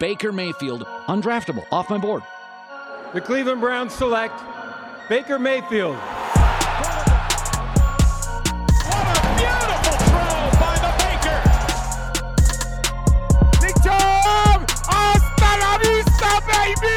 Baker Mayfield, undraftable, off my board. The Cleveland Browns select Baker Mayfield. What a beautiful throw by the Baker. Big Tom! Hasta la vista, baby!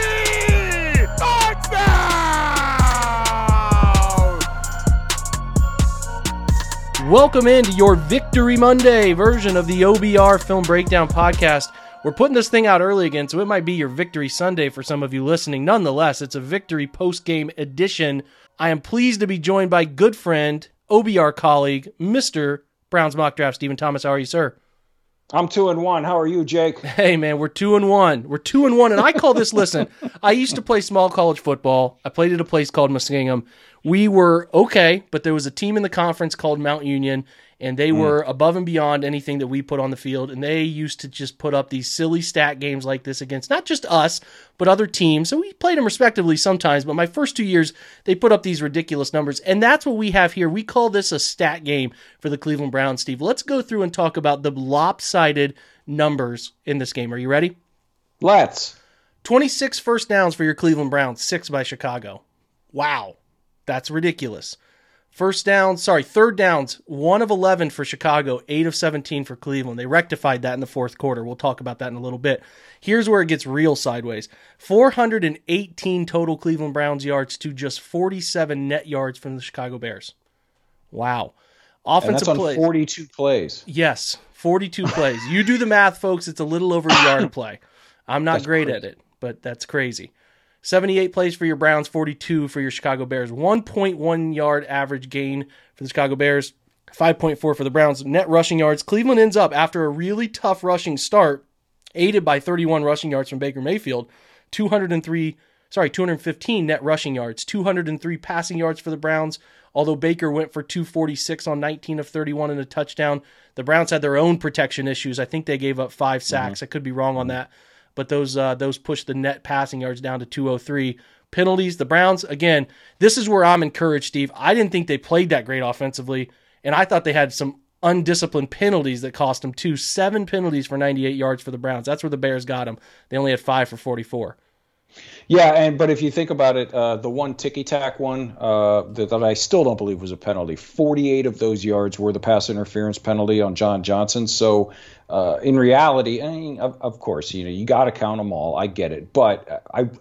Touchdown! Welcome into your Victory Monday version of the OBR Film Breakdown Podcast. We're putting this thing out early again, so it might be your Victory Sunday for some of you listening. Nonetheless, it's a Victory post-game edition. I am pleased to be joined by good friend, OBR colleague, Mr. Browns Mock Draft, Stephen Thomas. How are you, sir? I'm 2-1. How are you, Jake? Hey, man, we're 2-1. We're 2-1, and I call this, listen, I used to play small college football. I played at a place called Muskingum. We were okay, but there was a team in the conference called Mount Union, and they were above and beyond anything that we put on the field, and they used to just put up these silly stat games like this against not just us, but other teams. So we played them respectively sometimes, but my first 2 years, they put up these ridiculous numbers, and that's what we have here. We call this a stat game for the Cleveland Browns, Steve. Let's go through and talk about the lopsided numbers in this game. Are you ready? Let's. 26 first downs for your Cleveland Browns, 6 by Chicago. Wow, that's ridiculous. Third downs, 1 of 11 for Chicago, 8 of 17 for Cleveland. They rectified that in the fourth quarter. We'll talk about that in a little bit. Here's where it gets real sideways. 418 total Cleveland Browns yards to just 47 net yards from the Chicago Bears. Wow. Offensive and that's on 42 plays. Yes, 42 plays. You do the math, folks. It's a little over a yard a play. I'm not great at it, but that's crazy. 78 plays for your Browns, 42 for your Chicago Bears. 1.1 yard average gain for the Chicago Bears, 5.4 for the Browns. Net rushing yards. Cleveland ends up, after a really tough rushing start, aided by 31 rushing yards from Baker Mayfield, 215 net rushing yards, 203 passing yards for the Browns. Although Baker went for 246 on 19 of 31 and a touchdown, the Browns had their own protection issues. I think they gave up 5 sacks. I could be wrong on that. But those pushed the net passing yards down to 203. Penalties, the Browns, again, this is where I'm encouraged, Steve. I didn't think they played that great offensively, and I thought they had some undisciplined penalties that cost them 7 penalties for 98 yards for the Browns. That's where the Bears got them. They only had 5 for 44. Yeah, but if you think about it, the one ticky-tack one that I still don't believe was a penalty, 48 of those yards were the pass interference penalty on John Johnson. So in reality, I mean, of course, you got to count them all. I get it. But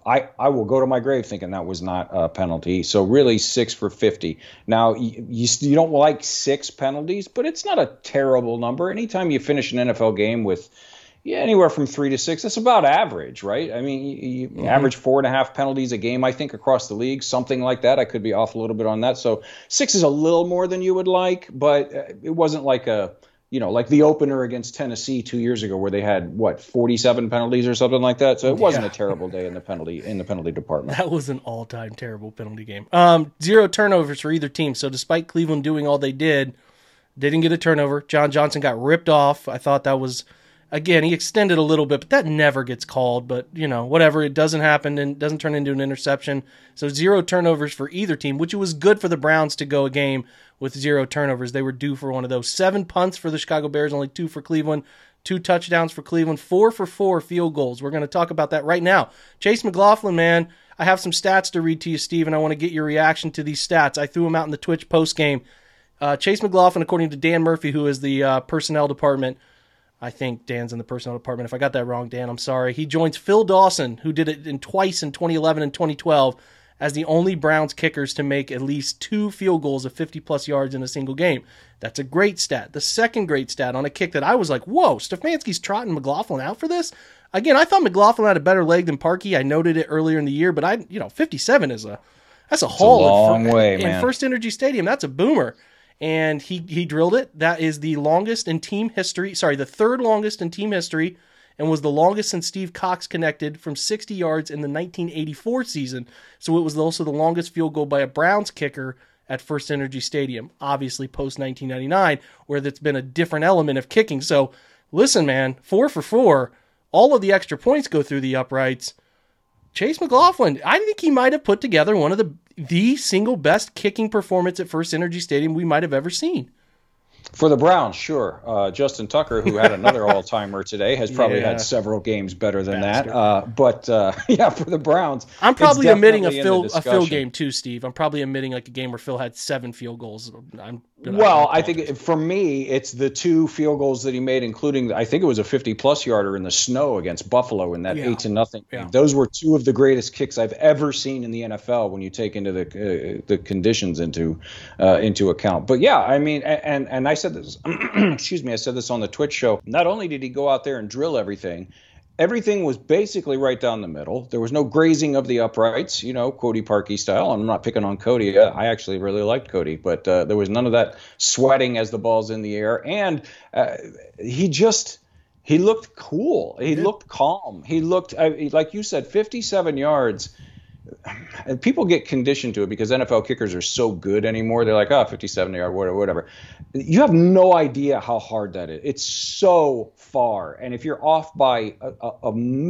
I will go to my grave thinking that was not a penalty. So really 6 for 50. Now, you don't like 6 penalties, but it's not a terrible number. Anytime you finish an NFL game with anywhere from 3 to 6. That's about average, right? I mean, you average 4.5 penalties a game, I think, across the league, something like that. I could be off a little bit on that. So 6 is a little more than you would like, but it wasn't like like the opener against Tennessee 2 years ago where they had 47 penalties or something like that. So it wasn't a terrible day in the penalty department. That was an all-time terrible penalty game. 0 turnovers for either team. So despite Cleveland doing all they didn't get a turnover. John Johnson got ripped off. I thought that was, again, he extended a little bit, but that never gets called. But, whatever, it doesn't happen and doesn't turn into an interception. So 0 turnovers for either team, which was good for the Browns to go a game with 0 turnovers. They were due for one of those. 7 punts for the Chicago Bears, only 2 for Cleveland. 2 touchdowns for Cleveland, 4 for 4 field goals. We're going to talk about that right now. Chase McLaughlin, man, I have some stats to read to you, Steve, and I want to get your reaction to these stats. I threw them out in the Twitch postgame. Chase McLaughlin, according to Dan Murphy, who is the personnel department, I think Dan's in the personnel department. If I got that wrong, Dan, I'm sorry. He joins Phil Dawson, who did it twice in 2011 and 2012, as the only Browns kickers to make at least 2 field goals of 50-plus yards in a single game. That's a great stat. The second great stat on a kick that I was like, whoa, Stefanski's trotting McLaughlin out for this? Again, I thought McLaughlin had a better leg than Parkey. I noted it earlier in the year, but 57 is that's a haul. It's a long way, man. In First Energy Stadium, that's a boomer. And he drilled it. That is the longest in team history. Sorry, the third longest in team history, and was the longest since Steve Cox connected from 60 yards in the 1984 season. So it was also the longest field goal by a Browns kicker at First Energy Stadium, obviously post-1999, where that's been a different element of kicking. So listen, man, 4 for 4. All of the extra points go through the uprights. Chase McLaughlin, I think he might have put together one of the single best kicking performance at First Energy Stadium we might have ever seen. For the Browns, sure. Justin Tucker, who had another all-timer today, has probably had several games better than that. But yeah, for the Browns, I'm probably omitting a Phil game too, Steve. I'm probably omitting like a game where Phil had 7 field goals. I think for me, it's the 2 field goals that he made, including I think it was a 50-plus yarder in the snow against Buffalo in that 8-0 game. Those were 2 of the greatest kicks I've ever seen in the NFL when you take into the conditions into account. But yeah, I mean, and I said this, excuse me, I said this on the Twitch show. Not only did he go out there and drill everything was basically right down the middle. There was no grazing of the uprights, Cody Parkey style. I'm not picking on Cody. I actually really liked Cody, but there was none of that sweating as the ball's in the air. And he looked cool. He looked calm. He looked, like you said, 57 yards. And people get conditioned to it because NFL kickers are so good anymore. They're like, 57-yard, whatever. You have no idea how hard that is. It's so far. And if you're off by a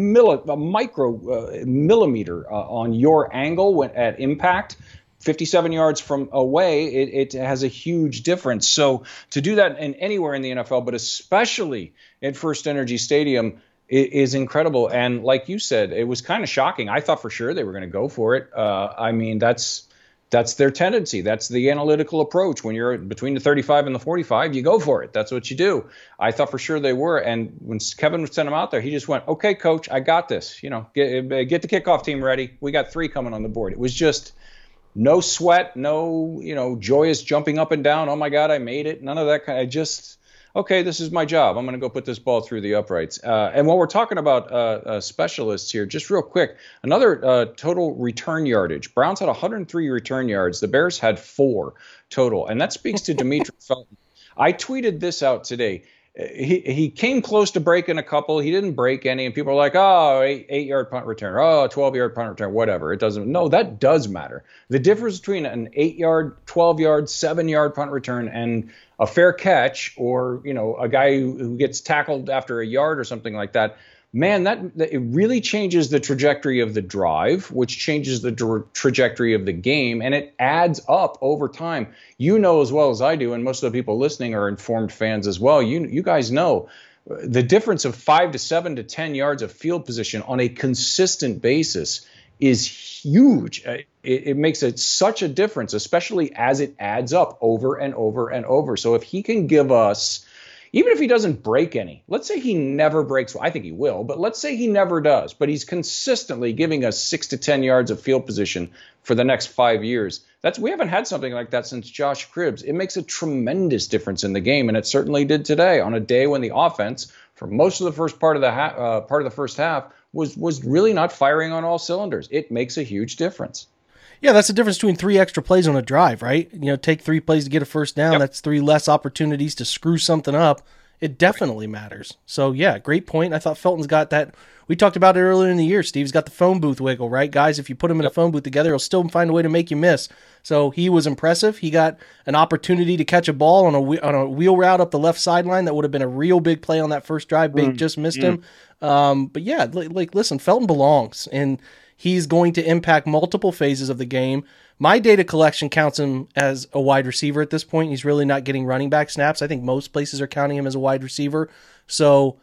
micro millimeter on your angle at impact, 57 yards from away, it has a huge difference. So to do that anywhere in the NFL, but especially at First Energy Stadium, is incredible. And like you said, it was kind of shocking. I thought for sure they were going to go for it. I mean, that's their tendency. That's the analytical approach. When you're between the 35 and the 45, you go for it. That's what you do. I thought for sure they were. And when Kevin sent him out there, he just went, okay, coach, I got this. Get the kickoff team ready. We got 3 coming on the board. It was just no sweat, no, joyous jumping up and down. Oh my God, I made it. None of that kind of okay, this is my job. I'm going to go put this ball through the uprights. And while we're talking about specialists here, just real quick, another total return yardage. Browns had 103 return yards. The Bears had 4 total. And that speaks to Demetric Felton. I tweeted this out today. He came close to breaking a couple. He didn't break any. And people are like, 8-yard punt return. 12-yard punt return, whatever. It doesn't. No, that does matter. The difference between an 8-yard, 12-yard, 7-yard punt return and a fair catch, or a guy who gets tackled after a yard or something like that, man, that it really changes the trajectory of the drive, which changes the trajectory of the game, and it adds up over time. You know as well as I do, and most of the people listening are informed fans as well. You guys know the difference of 5 to 7 to 10 yards of field position on a consistent basis is huge. It makes it such a difference, especially as it adds up over and over and over. So if he can give us, even if he doesn't break any, let's say he never breaks, I think he will, but let's say he never does, but he's consistently giving us 6 to 10 yards of field position for the next 5 years. We haven't had something like that since Josh Cribbs. It makes a tremendous difference in the game, and it certainly did today on a day when the offense, for most of the first part of the first half, was really not firing on all cylinders. It makes a huge difference. Yeah, that's the difference between 3 extra plays on a drive, right? Take 3 plays to get a first down. Yep. That's 3 less opportunities to screw something up. It definitely matters. So, yeah, great point. I thought Felton's got that. We talked about it earlier in the year. Steve's got the phone booth wiggle, right? Guys, if you put him in a phone booth together, he'll still find a way to make you miss. So he was impressive. He got an opportunity to catch a ball on a wheel route up the left sideline. That would have been a real big play on that first drive. Big just missed him. But, yeah, listen, Felton belongs, and he's going to impact multiple phases of the game. My data collection counts him as a wide receiver at this point. He's really not getting running back snaps. I think most places are counting him as a wide receiver. So,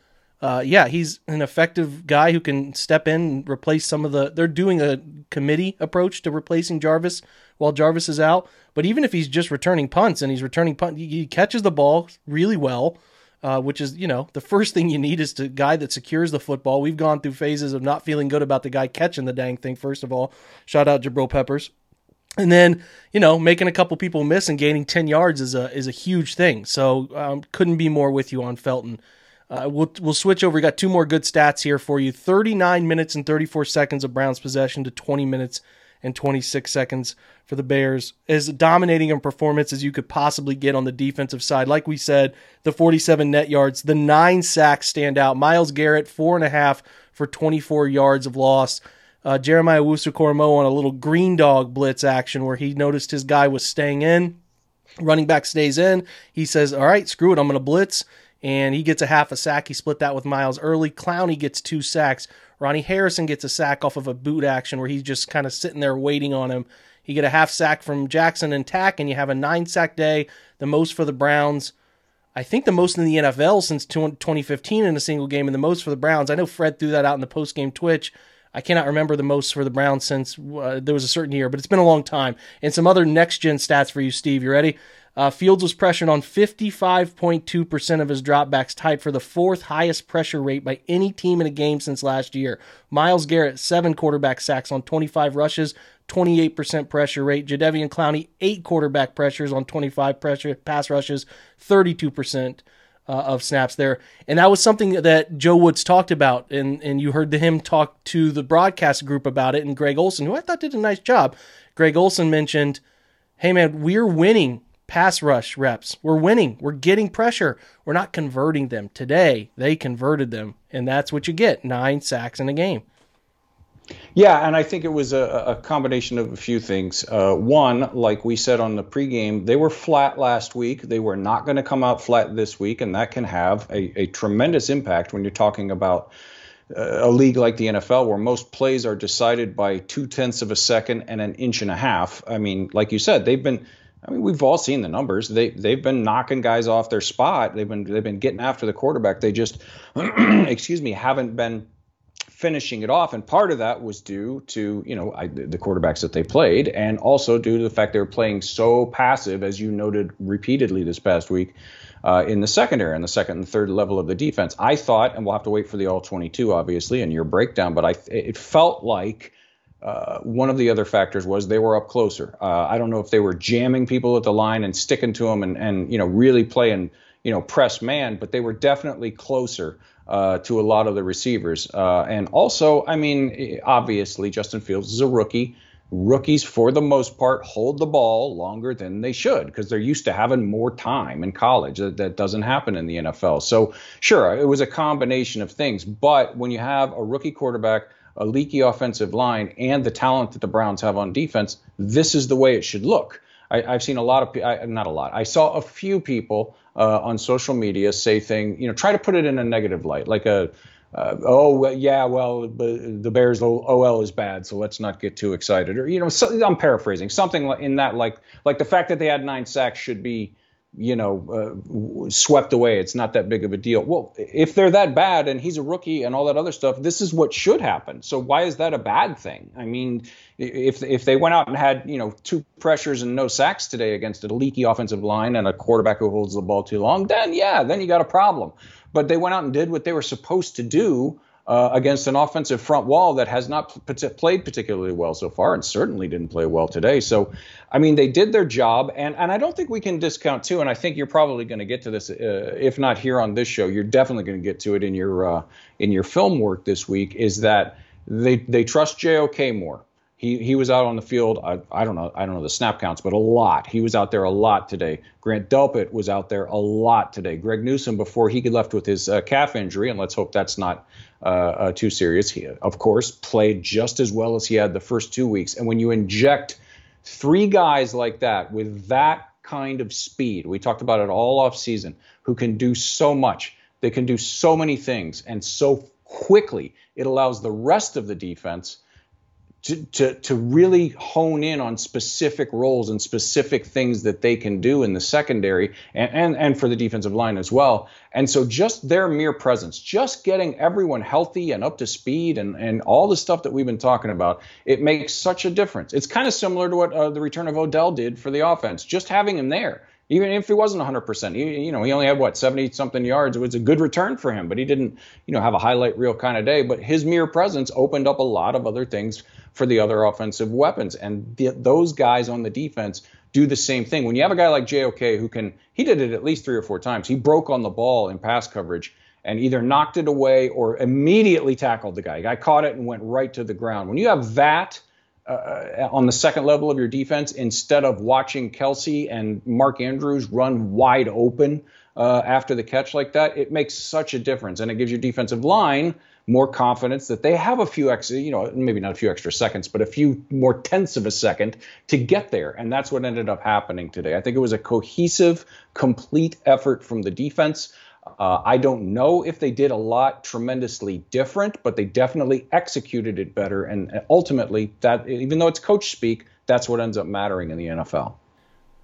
he's an effective guy who can step in and replace some of they're doing a committee approach to replacing Jarvis while Jarvis is out. But even if he's just returning punts and he catches the ball really well, which is, the first thing you need is a guy that secures the football. We've gone through phases of not feeling good about the guy catching the dang thing, first of all. Shout out Jabril Peppers. And then, making a couple people miss and gaining 10 yards is a huge thing. So couldn't be more with you on Felton. We'll switch over. We got 2 more good stats here for you. 39 minutes and 34 seconds of Browns possession to 20 minutes and 26 seconds for the Bears. As dominating a performance as you could possibly get on the defensive side. Like we said, the 47 net yards, the 9 sacks stand out. Myles Garrett, 4.5 for 24 yards of loss. Jeremiah Owusu-Koramoah on a little green dog blitz action where he noticed his guy was staying in. Running back stays in. He says, all right, screw it, I'm going to blitz. And he gets a half a sack. He split that with Myles early. Clowney gets 2 sacks. Ronnie Harrison gets a sack off of a boot action where he's just kind of sitting there waiting on him. You get a half sack from Jackson and Tack, and you have a 9-sack day, the most for the Browns I think the most in the NFL since 2015 in a single game, and the most for the Browns. I know Fred threw that out in the post-game Twitch. I cannot remember the most for the Browns since there was a certain year, but it's been a long time. And some other next-gen stats for you, Steve. You ready? Fields was pressured on 55.2% of his dropbacks, tied for the fourth highest pressure rate by any team in a game since last year. Myles Garrett, 7 quarterback sacks on 25 rushes, 28% pressure rate. Jadeveon Clowney, 8 quarterback pressures on 25 pass rushes, 32% of snaps there. And that was something that Joe Woods talked about, and you heard him talk to the broadcast group about it, and Greg Olsen, who I thought did a nice job. Greg Olsen mentioned, hey man, we're winning pass rush reps. We're winning. We're getting pressure. We're not converting them. Today, they converted them, and that's what you get, 9 sacks in a game. Yeah, and I think it was a combination of a few things. One, like we said on the pregame, they were flat last week. They were not going to come out flat this week, and that can have a tremendous impact when you're talking about a league like the NFL, where most plays are decided by 0.2 of a second and an inch and a half. I mean, like you said, we've all seen the numbers. They've been knocking guys off their spot. They've been getting after the quarterback. They just, haven't been finishing it off, and part of that was due to the quarterbacks that they played, and also due to the fact they were playing so passive, as you noted repeatedly this past week, in the secondary, and the second and third level of the defense. I thought, and we'll have to wait for the all 22 obviously and your breakdown, but it felt like one of the other factors was they were up closer. I don't know if they were jamming people at the line and sticking to them and really playing press man, but they were definitely closer to a lot of the receivers. And also, obviously, Justin Fields is a rookie. Rookies, for the most part, hold the ball longer than they should because they're used to having more time in college. That doesn't happen in the NFL. So, sure, it was a combination of things. But when you have a rookie quarterback, a leaky offensive line, and the talent that the Browns have on defense, this is the way it should look. I've seen I saw a few people on social media say try to put it in a negative light, like the Bears OL is bad, so let's not get too excited. Or, I'm paraphrasing, something in that, like the fact that they had 9 sacks should be, swept away. It's not that big of a deal. Well, if they're that bad and he's a rookie and all that other stuff, this is what should happen. So why is that a bad thing? I mean, if they went out and had, 2 pressures and no sacks today against a leaky offensive line and a quarterback who holds the ball too long, then you got a problem. But they went out and did what they were supposed to do against an offensive front wall that has not played particularly well so far, and certainly didn't play well today. So, they did their job, and I don't think we can discount too, and I think you're probably going to get to this, if not here on this show, you're definitely going to get to it in your film work this week, is that they trust JOK more. He was out on the field. I don't know the snap counts, but a lot. He was out there a lot today. Grant Delpit was out there a lot today. Greg Newsome, before he left with his calf injury, and let's hope that's not too serious, he, of course, played just as well as he had the first 2 weeks. And when you inject 3 guys like that with that kind of speed, we talked about it all off season, who can do so much, they can do so many things, and so quickly, it allows the rest of the defense to really hone in on specific roles and specific things that they can do in the secondary and for the defensive line as well. And so just their mere presence, just getting everyone healthy and up to speed and all the stuff that we've been talking about, it makes such a difference. It's kind of similar to what the return of Odell did for the offense, just having him there. Even if he wasn't 100%, he only had 70-something yards. It was a good return for him, but he didn't, have a highlight reel kind of day. But his mere presence opened up a lot of other things for the other offensive weapons. And those guys on the defense do the same thing. When you have a guy like JOK he did it at least 3 or 4 times. He broke on the ball in pass coverage and either knocked it away or immediately tackled the guy. The guy caught it and went right to the ground. When you have that on the second level of your defense, instead of watching Kelsey and Mark Andrews run wide open after the catch like that, it makes such a difference. And it gives your defensive line more confidence that they have a few extra, maybe not a few extra seconds, but a few more tenths of a second to get there. And that's what ended up happening today. I think it was a cohesive, complete effort from the defense. I don't know if they did a lot tremendously different, but they definitely executed it better. And ultimately, that, even though it's coach speak, that's what ends up mattering in the NFL.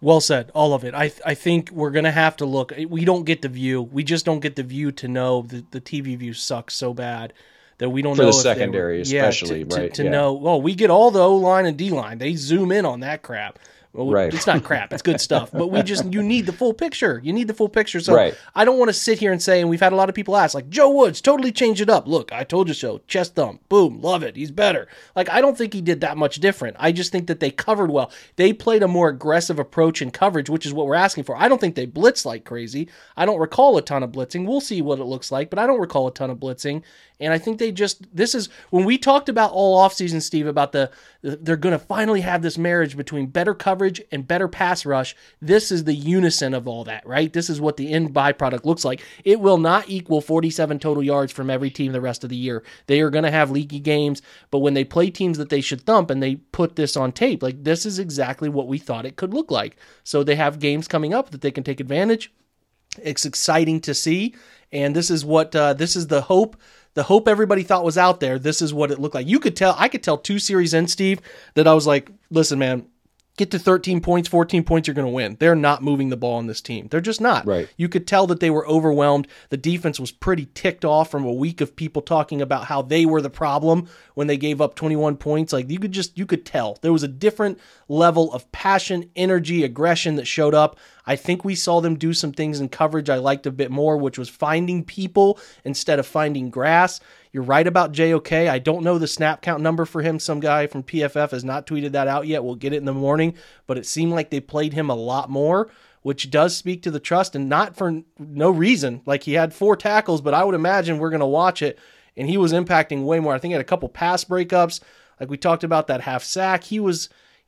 Well said, all of it. I think we're going to have to look. We don't get the view. We just don't get the view to know the TV view sucks so bad that we don't for know the if secondary, especially, right? To know. Well, we get all the O-line and D-line. They zoom in on that crap. Well, right. It's not crap. It's good stuff. But you need the full picture. You need the full picture. So right. I don't want to sit here and say, and we've had a lot of people ask, like, Joe Woods totally changed it up. Look, I told you so. Chest thump. Boom. Love it. He's better. Like, I don't think he did that much different. I just think that they covered well. They played a more aggressive approach in coverage, which is what we're asking for. I don't think they blitzed like crazy. I don't recall a ton of blitzing. We'll see what it looks like, but I don't recall a ton of blitzing. And I think this is, when we talked about all offseason, Steve, about they're going to finally have this marriage between better coverage and better pass rush. This is the unison of all that, right? This is what the end byproduct looks like. It will not equal 47 total yards from every team the rest of the year. They are going to have leaky games, but when they play teams that they should thump and they put this on tape, like, this is exactly what we thought it could look like. So they have games coming up that they can take advantage. It's exciting to see, and this is what this is the hope. The hope everybody thought was out there. This is what it looked like. I could tell 2 series in, Steve, that I was like, listen, man, get to 13 points, 14 points, you're going to win. They're not moving the ball on this team. They're just not. Right. You could tell that they were overwhelmed. The defense was pretty ticked off from a week of people talking about how they were the problem when they gave up 21 points. Like, you could tell. There was a different level of passion, energy, aggression that showed up. I think we saw them do some things in coverage I liked a bit more, which was finding people instead of finding grass. You're right about JOK. I don't know the snap count number for him. Some guy from PFF has not tweeted that out yet. We'll get it in the morning, but it seemed like they played him a lot more, which does speak to the trust, and not for no reason. Like, he had 4 tackles, but I would imagine we're going to watch it, and he was impacting way more. I think he had a couple pass breakups. Like we talked about, that half sack. He was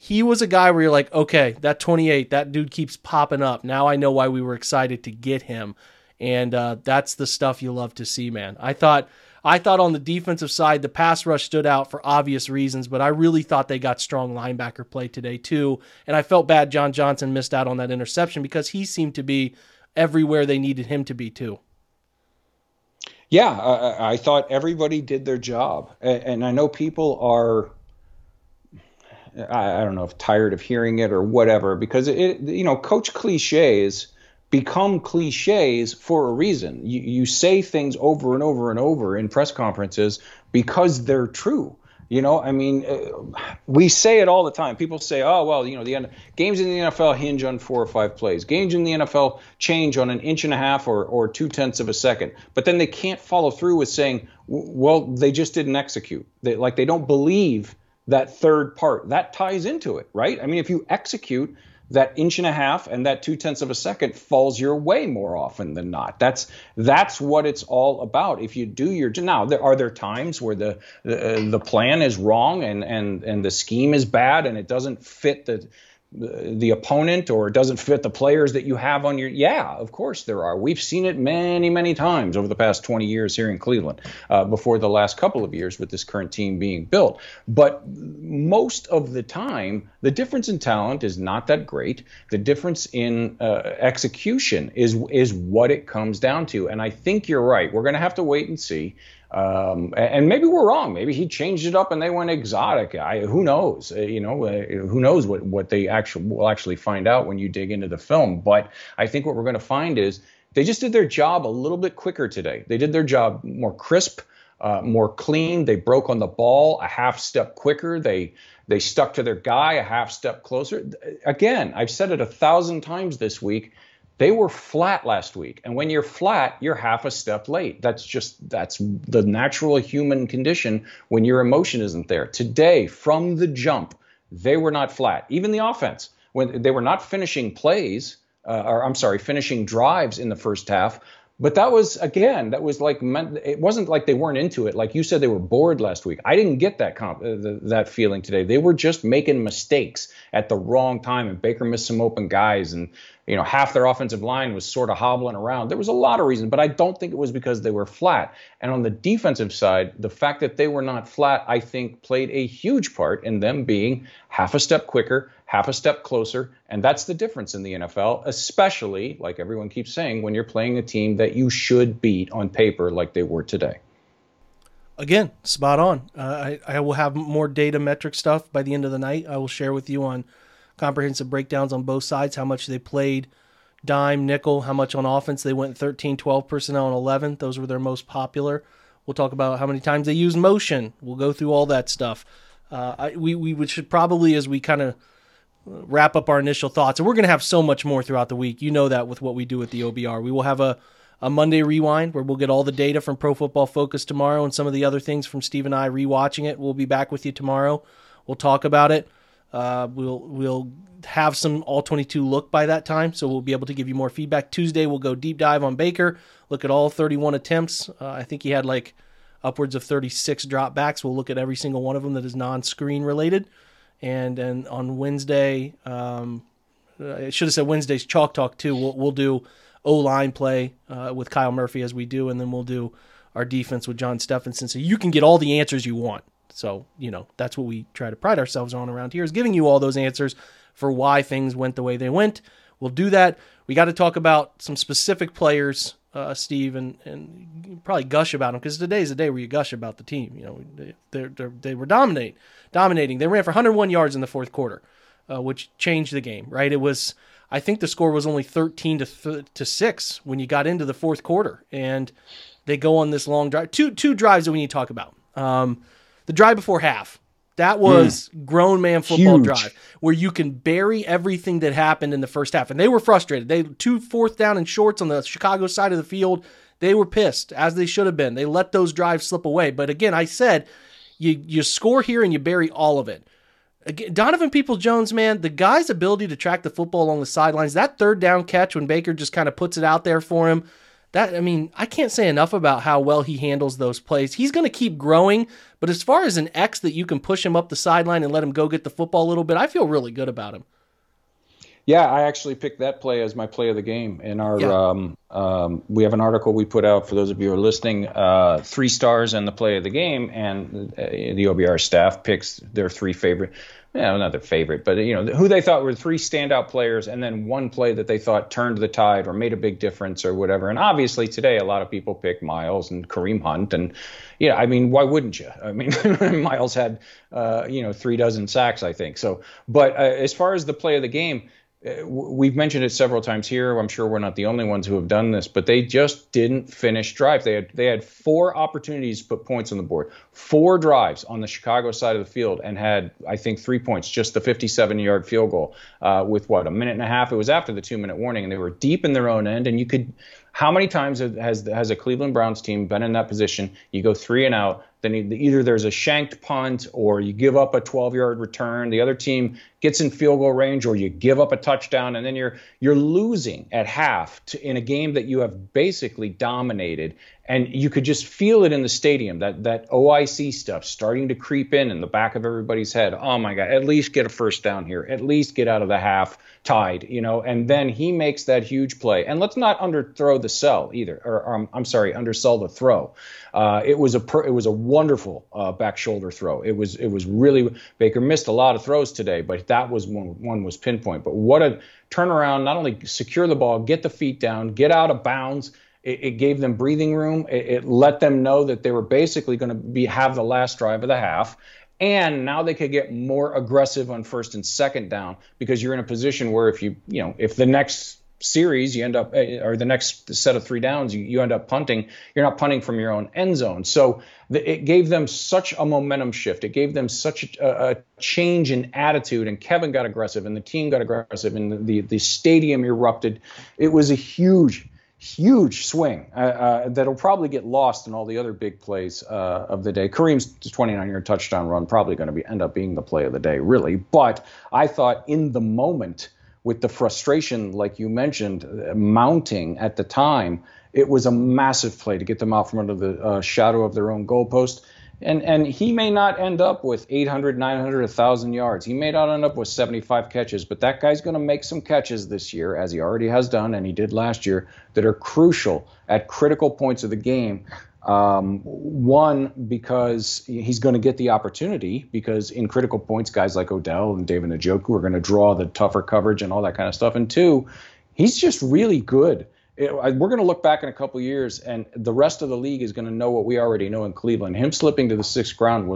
a guy where you're like, okay, that 28, that dude keeps popping up. Now I know why we were excited to get him. And that's the stuff you love to see, man. I thought on the defensive side, the pass rush stood out for obvious reasons, but I really thought they got strong linebacker play today too. And I felt bad John Johnson missed out on that interception because he seemed to be everywhere they needed him to be too. Yeah, I thought everybody did their job. And I know people are, I don't know if tired of hearing it or whatever, because coach cliches become cliches for a reason. You say things over and over and over in press conferences because they're true. We say it all the time. People say, oh, well, the games in the NFL hinge on 4 or 5 plays. Games in the NFL change on an inch and a half or 0.2 of a second. But then they can't follow through with saying, well, they just didn't execute. They don't believe that third part. That ties into it, right? I mean, if you execute, that inch and a half and that 0.2 of a second falls your way more often than not. That's what it's all about. If you do your now, are there times where the plan is wrong and the scheme is bad and it doesn't fit the opponent or it doesn't fit the players that you have on your, yeah, of course there are. We've seen it many, many times over the past 20 years here in Cleveland, before the last couple of years with this current team being built. But most of the time, the difference in talent is not that great. The difference in execution is what it comes down to. And I think you're right. We're going to have to wait and see. And maybe we're wrong. Maybe he changed it up and they went exotic. Who knows? Who knows what they will actually find out when you dig into the film. But I think what we're going to find is they just did their job a little bit quicker today. They did their job more crisp, more clean. They broke on the ball a half step quicker. They stuck to their guy a half step closer. Again, I've said it 1,000 times this week. They were flat last week. And when you're flat, you're half a step late. That's the natural human condition when your emotion isn't there. Today, from the jump, they were not flat. Even the offense, when they were not finishing finishing drives in the first half. But that was it wasn't like they weren't into it. Like you said, they were bored last week. I didn't get that feeling today. They were just making mistakes at the wrong time, and Baker missed some open guys, and half their offensive line was sort of hobbling around. There was a lot of reasons, but I don't think it was because they were flat. And on the defensive side, the fact that they were not flat, I think, played a huge part in them being half a step quicker, half a step closer. And that's the difference in the NFL, especially, like everyone keeps saying, when you're playing a team that you should beat on paper like they were today. Again, spot on. I will have more data metric stuff by the end of the night. I will share with you on comprehensive breakdowns on both sides, how much they played dime, nickel, how much on offense they went 13, 12 personnel, and 11. Those were their most popular. We'll talk about how many times they used motion. We'll go through all that stuff. We should probably, as we kind of wrap up our initial thoughts, and we're going to have so much more throughout the week. You know that with what we do at the OBR. We will have a Monday rewind where we'll get all the data from Pro Football Focus tomorrow and some of the other things from Steve and I rewatching it. We'll be back with you tomorrow. We'll talk about it. We'll have some all-22 look by that time, so we'll be able to give you more feedback. Tuesday, we'll go deep dive on Baker, look at all 31 attempts. I think he had like upwards of 36 dropbacks. We'll look at every single one of them that is non-screen related. And then on Wednesday, I should have said Wednesday's Chalk Talk too. We'll do O-line play with Kyle Murphy as we do, and then we'll do our defense with John Stephenson, so you can get all the answers you want. So, that's what we try to pride ourselves on around here, is giving you all those answers for why things went the way they went. We'll do that. We got to talk about some specific players, Steve, and probably gush about them, because today's the day where you gush about the team. They were dominating. They ran for 101 yards in the fourth quarter, which changed the game, right? It was, I think the score was only 13-6 when you got into the fourth quarter, and they go on this long drive. Two drives that we need to talk about. The drive before half. That was grown man football drive where you can bury everything that happened in the first half. And they were frustrated. They 2 fourth down and shorts on the Chicago side of the field. They were pissed, as they should have been. They let those drives slip away. But again, I said, you score here and you bury all of it. Again, Donovan Peoples-Jones, man, the guy's ability to track the football along the sidelines, that third down catch when Baker just kind of puts it out there for him, I can't say enough about how well he handles those plays. He's going to keep growing, but as far as an X that you can push him up the sideline and let him go get the football a little bit, I feel really good about him. Yeah, I actually picked that play as my play of the game. In our we have an article we put out for those of you who are listening, 3 stars and the play of the game, and the OBR staff picks their 3 favorite. Not their favorite, but who they thought were 3 standout players, and then one play that they thought turned the tide or made a big difference or whatever. And obviously today, a lot of people pick Miles and Kareem Hunt, and why wouldn't you? Miles had 3 dozen sacks, I think. So, but as far as the play of the game, we've mentioned it several times here. I'm sure we're not the only ones who have done this, but they just didn't finish drive. They had 4 opportunities to put points on the board, 4 drives on the Chicago side of the field, and had, I think, 3 points, just the 57-yard field goal with a minute and a half. It was after the 2-minute warning, and they were deep in their own end. And you could, how many times has a Cleveland Browns team been in that position? You go 3 and out. Then either there's a shanked punt or you give up a 12-yard return. The other team gets in field goal range, or you give up a touchdown, and then you're losing at half in a game that you have basically dominated. And you could just feel it in the stadium, that OIC stuff starting to creep in the back of everybody's head. Oh, my God, at least get a first down here. At least get out of the half tied, And then he makes that huge play. And let's not underthrow the sell either, undersell the throw. It was a wonderful back shoulder throw. It was really, Baker missed a lot of throws today, but that was one was pinpoint. But what a turnaround! Not only secure the ball, get the feet down, get out of bounds. It gave them breathing room. It let them know that they were basically going to have the last drive of the half. And now they could get more aggressive on first and second down, because you're in a position where if the next series you end up, or the next set of 3 downs, you end up punting, you're not punting from your own end zone. So it gave them such a momentum shift. It gave them such a change in attitude, and Kevin got aggressive and the team got aggressive and the stadium erupted. It was a huge swing that'll probably get lost in all the other big plays of the day. Kareem's 29-yard touchdown run probably going to end up being the play of the day, really. But I thought in the moment, with the frustration, like you mentioned, mounting at the time, it was a massive play to get them out from under the shadow of their own goalpost. And he may not end up with 800, 900, 1,000 yards. He may not end up with 75 catches, but that guy's going to make some catches this year, as he already has done, and he did last year, that are crucial at critical points of the game. One, because he's going to get the opportunity, because in critical points, guys like Odell and David Njoku are going to draw the tougher coverage and all that kind of stuff. And 2, he's just really good we're going to look back in a couple of years, and the rest of the league is going to know what we already know in Cleveland. Him slipping to the sixth round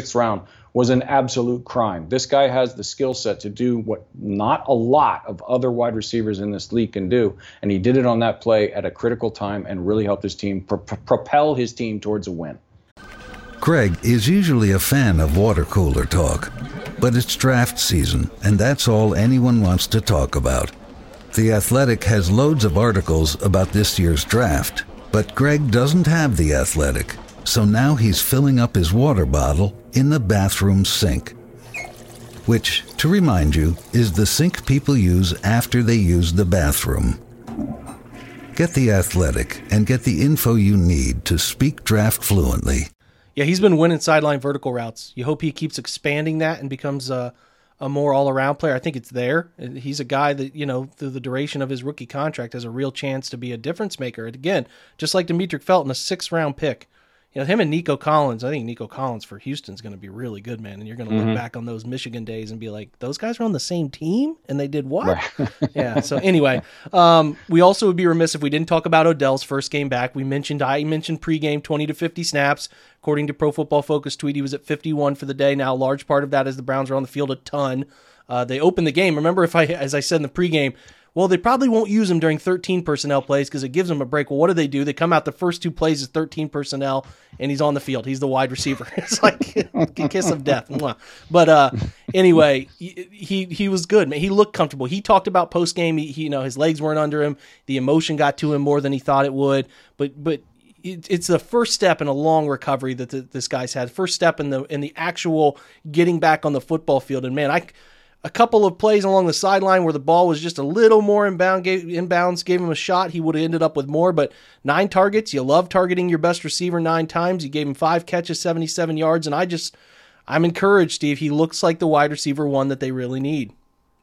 was an absolute crime. This guy has the skill set to do what not a lot of other wide receivers in this league can do, and he did it on that play at a critical time and really helped his team propel his team towards a win. Greg is usually a fan of water cooler talk, but it's draft season, and that's all anyone wants to talk about. The Athletic has loads of articles about this year's draft, but Greg doesn't have The Athletic, so now he's filling up his water bottle in the bathroom sink, which, to remind you, is the sink people use after they use the bathroom. Get The Athletic and get the info you need to speak draft fluently. Yeah, he's been winning sideline vertical routes. You hope he keeps expanding that and becomes a more all-around player. I think it's there. He's a guy that, through the duration of his rookie contract has a real chance to be a difference maker. And again, just like Demetric Felton, a 6th-round pick. Him and Nico Collins, I think Nico Collins for Houston's going to be really good, man. And you're going to look back on those Michigan days and be like, those guys were on the same team and they did what? Right. Yeah. So anyway, we also would be remiss if we didn't talk about Odell's first game back. I mentioned pregame 20 to 50 snaps. According to Pro Football Focus tweet, he was at 51 for the day. Now, a large part of that is the Browns are on the field a ton. They opened the game. Remember, as I said in the pregame, well, they probably won't use him during 13 personnel plays because it gives them a break. Well, what do? They come out the first 2 plays is 13 personnel, and he's on the field. He's the wide receiver. It's like a kiss of death. But anyway, he was good, man. He looked comfortable. He talked about post game. He his legs weren't under him. The emotion got to him more than he thought it would. But it's the first step in a long recovery that this guy's had. First step in the actual getting back on the football field. And man, a couple of plays along the sideline where the ball was just a little more inbounds, gave him a shot. He would have ended up with more, but 9 targets. You love targeting your best receiver 9 times. You gave him 5 catches, 77 yards, and I'm encouraged, Steve. He looks like the wide receiver 1 that they really need.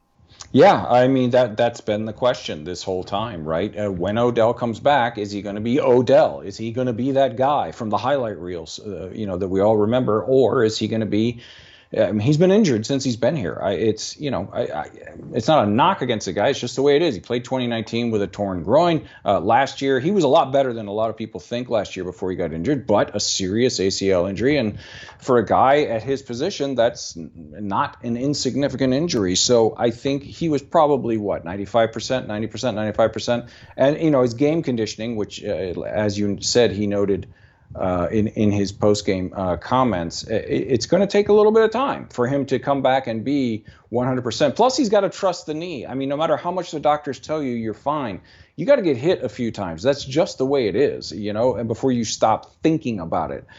Yeah, I mean, that's been the question this whole time, right? When Odell comes back, is he going to be Odell? Is he going to be that guy from the highlight reels, that we all remember, or is he going to be? He's been injured since he's been here. It's not a knock against the guy. It's just the way it is. He played 2019 with a torn groin. Last year, he was a lot better than a lot of people think last year before he got injured, but a serious ACL injury. And for a guy at his position, that's not an insignificant injury. So I think he was probably, 95%, 90%, 95%. And, his game conditioning, which, as you said, he noted in his post-game comments, it's going to take a little bit of time for him to come back and be 100%. Plus, he's got to trust the knee. I mean, no matter how much the doctors tell you you're fine, you got to get hit a few times. That's just the way it is, and before you stop thinking about it.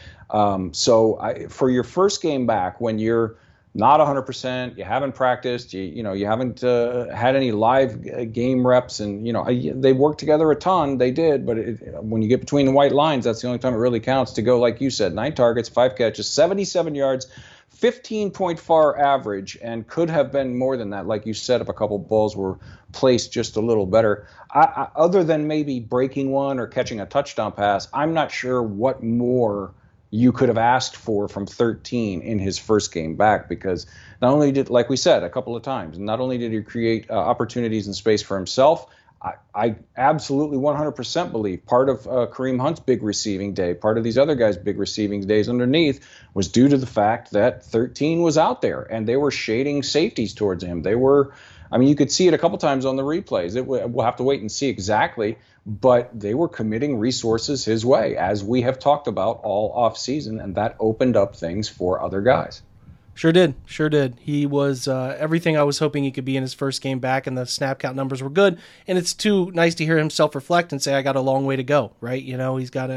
For your first game back, when you're not 100%, you haven't practiced, you haven't had any live game reps, and they worked together a ton. They did, but when you get between the white lines, that's the only time it really counts to go, like you said, 9 targets, 5 catches, 77 yards, 15-point FAR average, and could have been more than that. Like you said, if a couple balls were placed just a little better, other than maybe breaking one or catching a touchdown pass, I'm not sure what more you could have asked for from 13 in his first game back, because not only did, like we said a couple of times, not only did he create opportunities and space for himself, I absolutely 100% believe part of Kareem Hunt's big receiving day, part of these other guys' big receiving days underneath, was due to the fact that 13 was out there and they were shading safeties towards him. You could see it a couple times on the replays. We'll have to wait and see exactly, but they were committing resources his way, as we have talked about all offseason, and that opened up things for other guys. Sure did. He was everything I was hoping he could be in his first game back, and the snap count numbers were good. And it's too nice to hear him self-reflect and say, I got a long way to go, right? He's got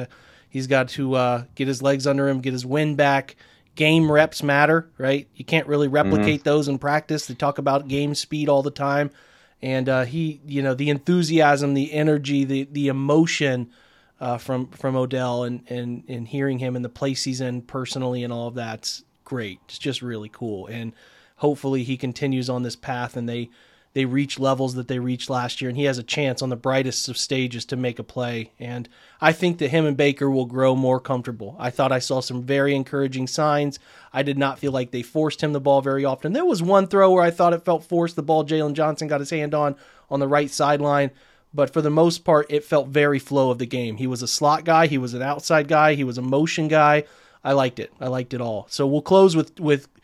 to get his legs under him, get his wind back. Game reps matter, right? You can't really replicate those in practice. They talk about game speed all the time. And the enthusiasm, the energy, the emotion from Odell and hearing him in the play season personally and all of that's great. It's just really cool. And hopefully he continues on this path and they reach levels that they reached last year, and he has a chance on the brightest of stages to make a play. And I think that him and Baker will grow more comfortable. I thought I saw some very encouraging signs. I did not feel like they forced him the ball very often. There was one throw where I thought it felt forced, the ball Jalen Johnson got his hand on the right sideline. but for the most part, it felt very flow of the game. He was a slot guy. He was an outside guy. He was a motion guy. I liked it. I liked it all. So we'll close with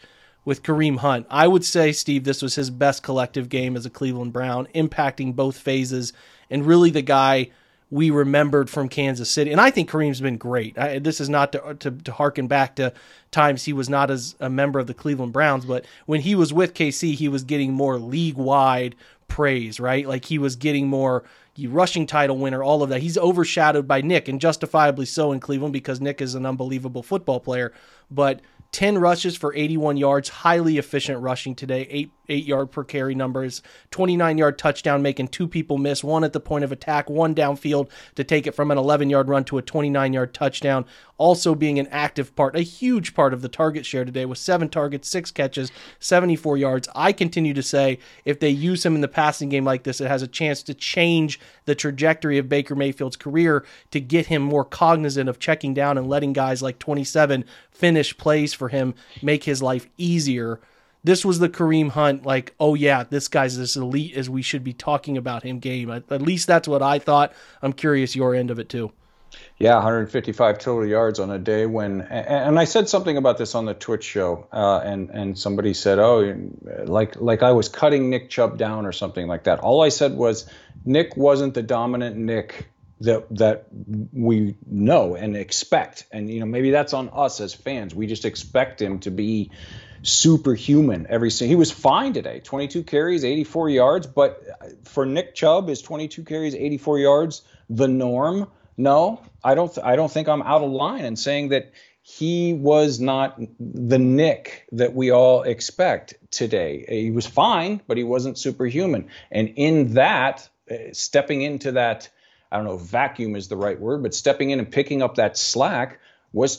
Kareem Hunt. I would say, Steve, this was his best collective game as a Cleveland Brown, impacting both phases, and really the guy we remembered from Kansas City. And I think Kareem's been great. This is not to harken back to times he was not as a member of the Cleveland Browns, but when he was with KC, he was getting more league-wide praise, right? Like he was getting more rushing title winner, all of that. He's overshadowed by Nick, and justifiably so in Cleveland because Nick is an unbelievable football player. But 10 rushes for 81 yards, highly efficient rushing today, 8 yard per carry numbers, 29-yard touchdown, making 2 people miss, 1 at the point of attack, 1 downfield to take it from an 11-yard run to a 29-yard touchdown. Also being an active part, a huge part of the target share today with 7 targets, 6 catches, 74 yards. I continue to say if they use him in the passing game like this, it has a chance to change the trajectory of Baker Mayfield's career to get him more cognizant of checking down and letting guys like 27 finish plays for him, make his life easier. This was the Kareem Hunt, like, oh yeah, this guy's as elite as we should be talking about him game. At least that's what I thought. I'm curious your end of it too. Yeah, 155 total yards on a day when, and I said something about this on the Twitch show, and somebody said, oh, like I was cutting Nick Chubb down or something like that. All I said was Nick wasn't the dominant Nick that we know and expect. And, maybe that's on us as fans. We just expect him to be superhuman he was fine today. 22 carries, 84 yards. But for Nick Chubb, is 22 carries, 84 yards the norm? No, I don't think I'm out of line in saying that he was not the Nick that we all expect today. He was fine, but he wasn't superhuman. And in that, stepping into that, I don't know if vacuum is the right word, but stepping in and picking up that slack was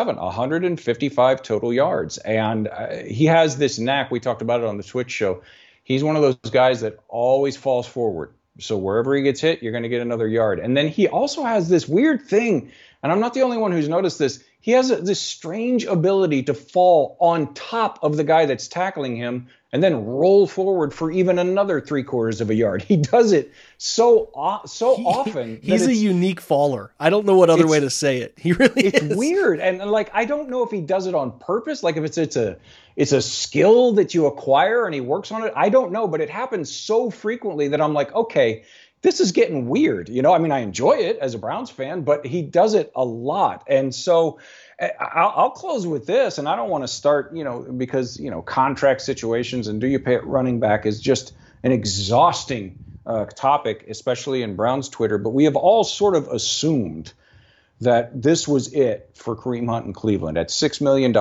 155 total yards. And he has this knack. We talked about it on the Twitch show. He's one of those guys that always falls forward. So wherever he gets hit, you're going to get another yard. And then he also has this weird thing, and I'm not the only one who's noticed this. He has this strange ability to fall on top of the guy that's tackling him and then roll forward for even another 3/4 of a yard. He does it so often. He's a unique faller. I don't know what other way to say it. He really is. It's weird. And I don't know if he does it on purpose, like if it's a skill that you acquire and he works on it. I don't know, but it happens so frequently that I'm like, okay, this is getting weird. I enjoy it as a Browns fan, but he does it a lot. And so I'll close with this, and I don't want to start, because, contract situations and do you pay at running back is just an exhausting topic, especially in Browns Twitter. But we have all sort of assumed that this was it for Kareem Hunt in Cleveland at $6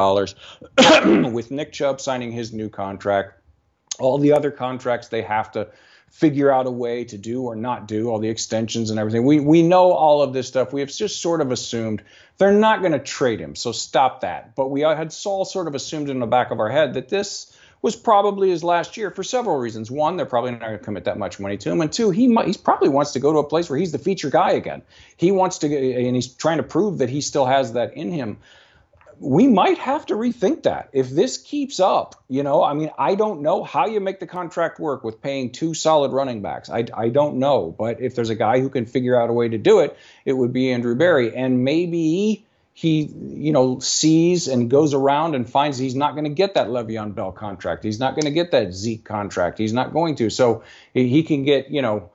million with Nick Chubb signing his new contract. All the other contracts they have to figure out a way to do or not do, all the extensions and everything. We know all of this stuff. We have just sort of assumed they're not going to trade him, so stop that. But we had all sort of assumed in the back of our head that this was probably his last year for several reasons. One, they're probably not going to commit that much money to him. And two, he probably wants to go to a place where he's the feature guy again. He wants to, and he's trying to prove that he still has that in him. We might have to rethink that. If this keeps up, I don't know how you make the contract work with paying 2 solid running backs. I don't know. But if there's a guy who can figure out a way to do it, it would be Andrew Berry. And maybe he, sees and goes around and finds he's not going to get that Le'Veon Bell contract. He's not going to get that Zeke contract. He's not going to. So he can get,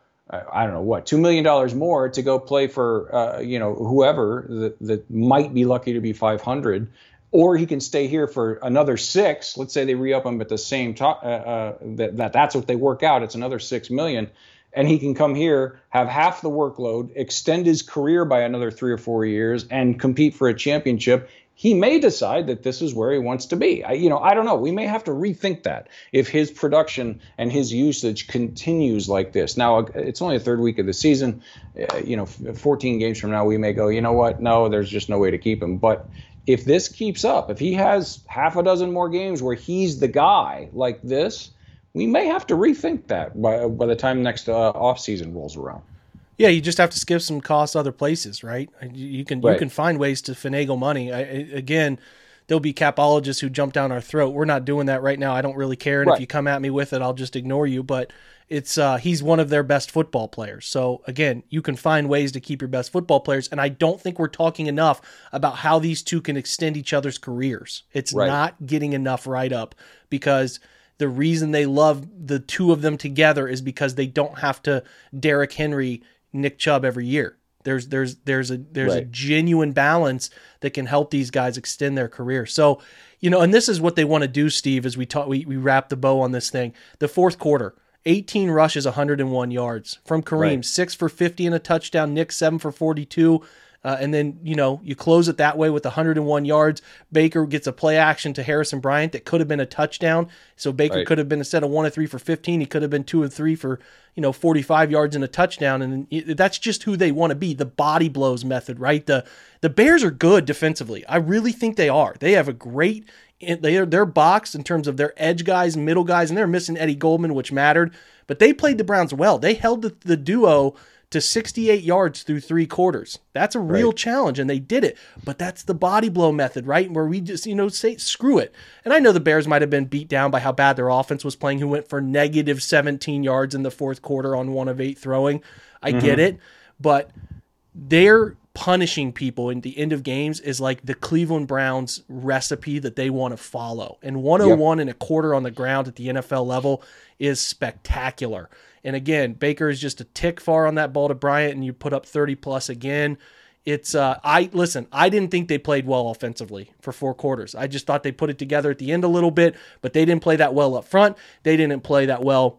I don't know what, $2 million more to go play for, whoever that might be lucky to be 500, or he can stay here for another 6. Let's say they re-up him at the same time, that's what they work out. It's another $6 million. And he can come here, have half the workload, extend his career by another 3 or 4 years, and compete for a championship. He may decide that this is where he wants to be. I don't know. We may have to rethink that if his production and his usage continues like this. Now, it's only the 3rd week of the season. 14 games from now, we may go, you know what? No, there's just no way to keep him. But if this keeps up, if he has half a dozen more games where he's the guy like this, we may have to rethink that by the time next offseason rolls around. Yeah, you just have to skip some costs other places, right? You can find ways to finagle money. Again, there'll be capologists who jump down our throat. We're not doing that right now. I don't really care. And if you come at me with it, I'll just ignore you. But it's he's one of their best football players. So again, you can find ways to keep your best football players. And I don't think we're talking enough about how these two can extend each other's careers. It's not getting enough right up, because the reason they love the two of them together is because they don't have to Derrick Henry, Nick Chubb every year. There's a genuine balance that can help these guys extend their career. So, and this is what they want to do, Steve, as we wrap the bow on this thing. The fourth quarter, 18 rushes, 101 yards from Kareem, 6 for 50 and a touchdown. Nick 7 for 42. And then, you close it that way with 101 yards. Baker gets a play action to Harrison Bryant that could have been a touchdown. So Baker could have been, instead of 1 of 3 for 15, he could have been 2 of 3 for, 45 yards and a touchdown. And that's just who they want to be. The body blows method, right? The Bears are good defensively. I really think they are. They have a great, their box in terms of their edge guys, middle guys, and they're missing Eddie Goldman, which mattered. But they played the Browns well. They held the duo to 68 yards through 3 quarters. That's a real challenge, and they did it. But that's the body blow method, right? Where we just, say, screw it. And I know the Bears might have been beat down by how bad their offense was playing, who went for negative 17 yards in the fourth quarter on 1 of 8 throwing. I get it. But they're punishing people in the end of games is like the Cleveland Browns recipe that they want to follow. And 101 and a quarter on the ground at the NFL level is spectacular. And again, Baker is just a tick far on that ball to Bryant, and you put up 30 plus again. It's I didn't think they played well offensively for 4 quarters. I just thought they put it together at the end a little bit, but they didn't play that well up front. They didn't play that well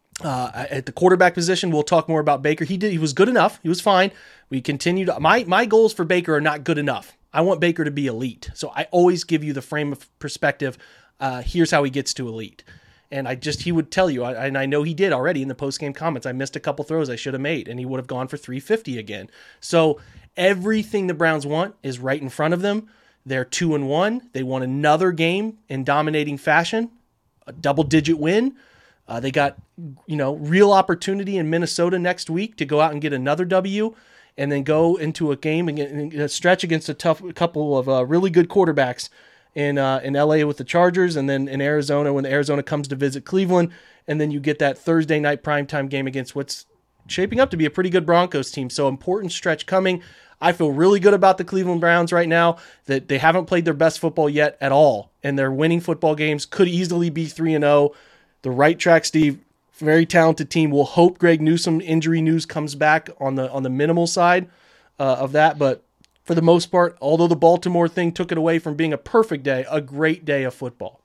at the quarterback position. We'll talk more about Baker. He was good enough. He was fine. We continued. My goals for Baker are not good enough. I want Baker to be elite. So I always give you the frame of perspective. Here's how he gets to elite. And he would tell you, and I know he did already in the post-game comments, I missed a couple throws I should have made, and he would have gone for 350 again. So everything the Browns want is right in front of them. They're 2-1. They want another game in dominating fashion, a double-digit win. They got, real opportunity in Minnesota next week to go out and get another W, and then go into a game and a stretch against a couple of really good quarterbacks in LA with the Chargers, and then in Arizona when Arizona comes to visit Cleveland, and then you get that Thursday night primetime game against what's shaping up to be a pretty good Broncos team. So important stretch coming. I feel really good about the Cleveland Browns right now, that they haven't played their best football yet at all, and they're winning football games, could easily be 3-0. The right track, Steve. Very talented team. We'll hope Greg Newsome injury news comes back on the minimal side of that, but for the most part, although the Baltimore thing took it away from being a perfect day, a great day of football.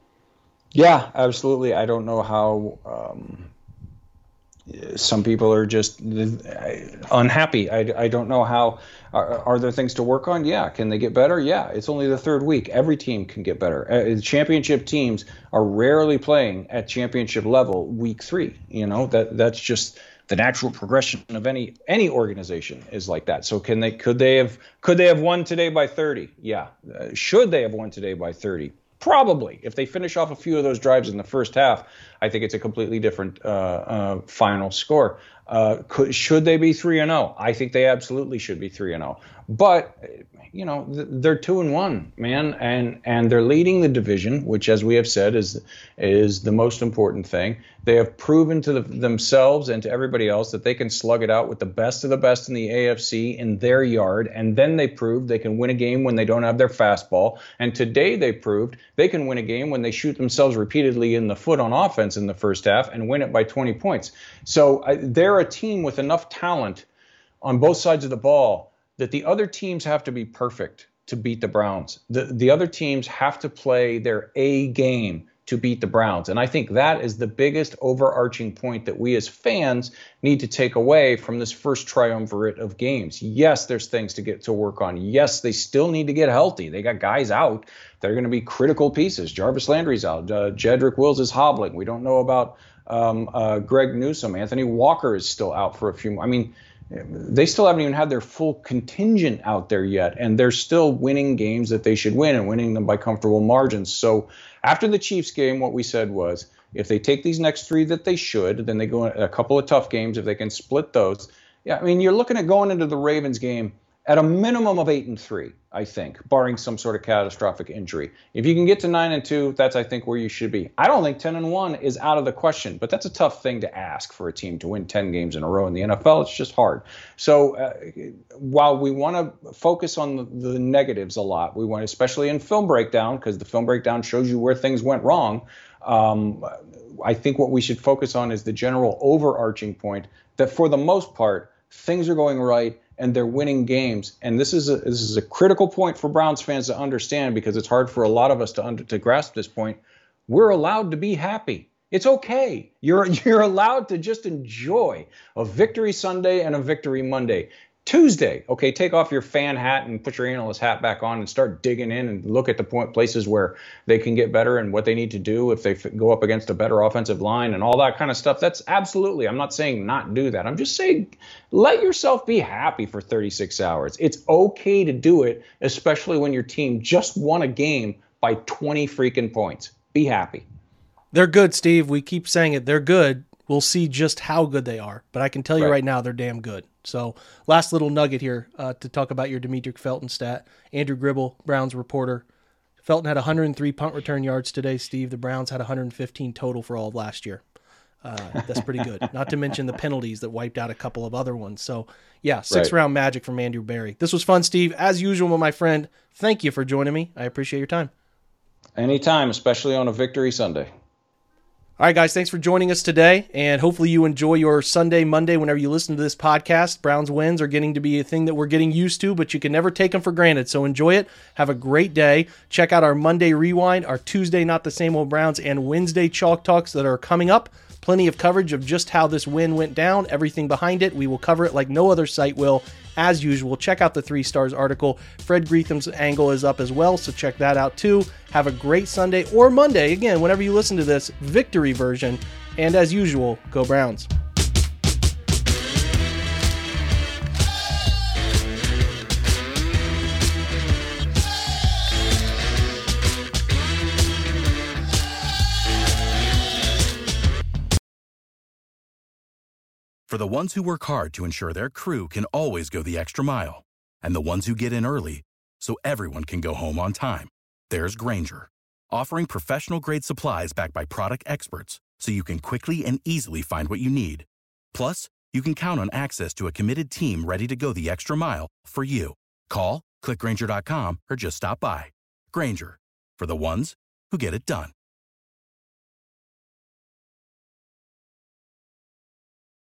Yeah, absolutely. I don't know how some people are just unhappy. I don't know how. Are there things to work on? Yeah. Can they get better? Yeah. It's only the 3rd week. Every team can get better. Championship teams are rarely playing at championship level week 3. That's just the natural progression of any organization is like that. So could they have won today by 30? Yeah. Should they have won today by 30? Probably. If they finish off a few of those drives in the first half, I think it's a completely different final score. Should they be 3-0? I think they absolutely should be 3-0. But they're 2-1, man, and they're leading the division, which, as we have said, is the most important thing. They have proven to themselves and to everybody else that they can slug it out with the best of the best in the AFC in their yard, and then they proved they can win a game when they don't have their fastball. And today they proved they can win a game when they shoot themselves repeatedly in the foot on offense in the first half and win it by 20 points. So they're a team with enough talent on both sides of the ball that the other teams have to be perfect to beat the Browns. The other teams have to play their A game to beat the Browns. And I think that is the biggest overarching point that we as fans need to take away from this first triumvirate of games. Yes, there's things to get to work on. Yes, they still need to get healthy. They got guys out that are going to be critical pieces. Jarvis Landry's out. Jedrick Wills is hobbling. We don't know about Greg Newsome. Anthony Walker is still out for a few. They still haven't even had their full contingent out there yet, and they're still winning games that they should win and winning them by comfortable margins. So after the Chiefs game, what we said was, if they take these next 3 that they should, then they go a couple of tough games. If they can split those, you're looking at going into the Ravens game at a minimum of 8-3, I think, barring some sort of catastrophic injury. If you can get to 9-2, that's, I think, where you should be. I don't think 10-1 is out of the question, but that's a tough thing to ask for a team to win 10 games in a row in the NFL. It's just hard. So while we want to focus on the negatives a lot, we want, especially in film breakdown, because the film breakdown shows you where things went wrong. I think what we should focus on is the general overarching point that for the most part, things are going right and they're winning games. And this is a critical point for Browns fans to understand, because it's hard for a lot of us to grasp this point. We're allowed to be happy. It's okay. You're allowed to just enjoy a victory Sunday and a victory Monday. Tuesday, okay, take off your fan hat and put your analyst hat back on and start digging in and look at the places where they can get better and what they need to do if they go up against a better offensive line and all that kind of stuff. That's absolutely, I'm not saying not do that. I'm just saying let yourself be happy for 36 hours. It's okay to do it, especially when your team just won a game by 20 freaking points. Be happy. They're good, Steve. We keep saying it. They're good. We'll see just how good they are. But I can tell you right now, they're damn good. So last little nugget here to talk about your Demetric Felton stat. Andrew Gribble, Browns reporter. Felton had 103 punt return yards today, Steve. The Browns had 115 total for all of last year. That's pretty good. Not to mention the penalties that wiped out a couple of other ones. So, yeah, sixth-round magic from Andrew Berry. This was fun, Steve. As usual, my friend, thank you for joining me. I appreciate your time. Anytime, especially on a victory Sunday. All right, guys, thanks for joining us today, and hopefully you enjoy your Sunday, Monday, whenever you listen to this podcast. Browns wins are getting to be a thing that we're getting used to, but you can never take them for granted, so enjoy it. Have a great day. Check out our Monday Rewind, our Tuesday Not the Same Old Browns, and Wednesday Chalk Talks that are coming up. Plenty of coverage of just how this win went down, everything behind it. We will cover it like no other site will. As usual, check out the 3 Stars article. Fred Greetham's angle is up as well, so check that out too. Have a great Sunday or Monday, again, whenever you listen to this victory version. And as usual, go Browns. For the ones who work hard to ensure their crew can always go the extra mile, and the ones who get in early so everyone can go home on time, there's Grainger, offering professional-grade supplies backed by product experts so you can quickly and easily find what you need. Plus, you can count on access to a committed team ready to go the extra mile for you. Call, click Grainger.com, or just stop by. Grainger, for the ones who get it done.